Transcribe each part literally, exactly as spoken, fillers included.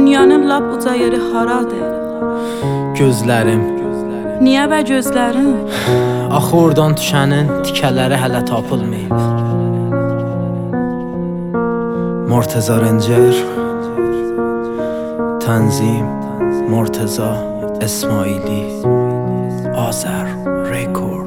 Dünyanın lap uca yeri haradır? Gözlərim. Niyə bə gözlərin? Axı oradan düşənin tikələri hələ tapılmayıb. Murteza Rencer, Tənzim Murteza İsmaili, Azər Rekord.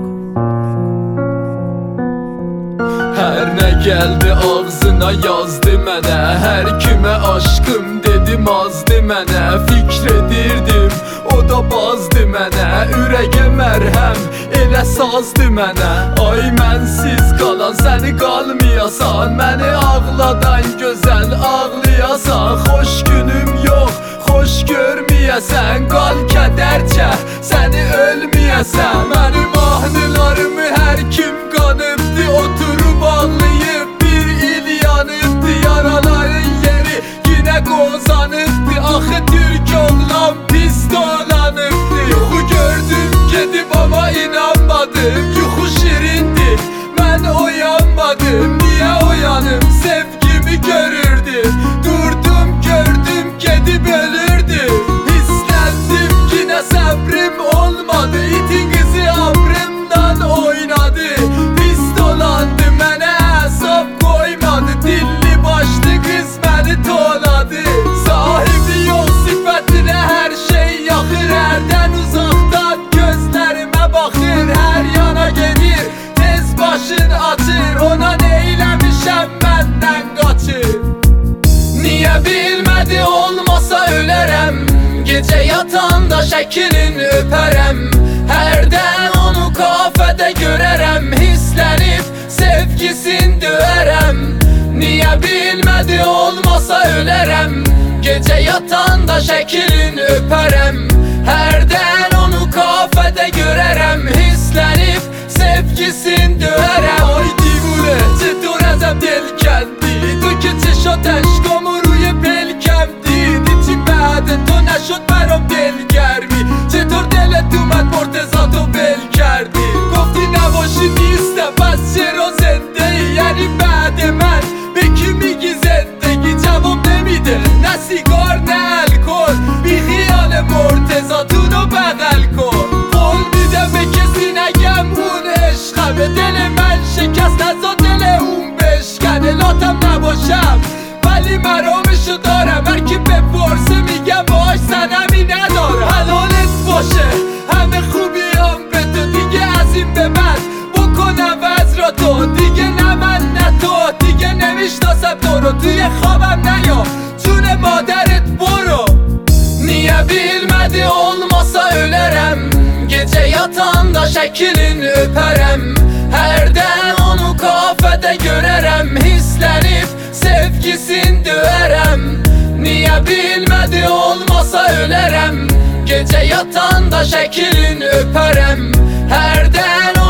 Hər nə gəldi ağzına yazdı mənə, hər kimə aşkım dedim azdı mənə. Fikr edirdim, o da bazdı mənə, ürəyə mərhəm elə sazdı mənə. Ay mənsiz qalan səni qalmayasan, məni ağladan gözəl ağlayasan. Xoş günüm yox, xoş görməyəsən, qal kədərcə səni ölməyəsən. Mənim ahlılarımı hər kim qanıbdı, oturub ağlayıb bir il yanıbdı. Yaraların yeri yine qozanıbdı, axı türk oğlan pis dolanıbdı. Yuxu gördüm gedib ama inanmadım, yuxu şirindir mən oyanmadım. Niyə oyanım sevgimi görürdüm, durdum gördüm gedib ölürdüm. Hisləndim yine səbrim olmadı, itin qızı abrımdan oynadı. Pis dolandı mənə hesab koymadı, dilli başlı qız məni toladı. Sahibi yox sifətinə hər şey yaxır, hərdən uzaqdan gözlərimə baxır. Hər yana gedir tez başın açır, ona neyləmişəm məndən qaçır. Niyə bilmədi olmasa ölərəm, gecə yatanda şəklin öpərəm. Hərdən onu kafədə görərəm, hislənib sevgisin döyərəm. Niyə bilmədi olmasa ölərəm, gecə yatanda şəklin öpərəm. Hərdən onu kafədə görərəm, hislənib sevgisin döyərəm. Ay divule چطور ازم دل کندی، تو که چشات اشکامو روی پلکم دیدی. چی بعد تو نشد برام دلگرمی، چطور دلت اومد مرتضی تو ول کردی. گفتی نباشی نیستم پس چرا زنده ای، یعنی بعد من به کی میگی زندگی. جواب نمیده نه سیگار نه الکل، بی خیال مرتضی تونو بغل کن. قول میدم به کسی نگم اون عشقمه، دل من شکست نزا دل اون بشکنه. لاتم نباشم ولی مرامشو دارم، هر کی بپرسه میگم باش سنمی ندارم. حلالت باشه همه خوبیام به تو، دیگه از این به بعد بکنم وز را تو. دیگه نه من نه تو، دیگه نمیشناسم تو رو. توی خوابم نیا جون مادرت برو. Niyə bilmədi olmasa ölərəm, gecə yatanda şəklin öpərəm. Hərdən onu kafədə görərəm, hislənib sevgisin döyərəm. Niyə bilmədi olmasa ölərəm, gecə yatanda şəklin öpərəm. Hərdən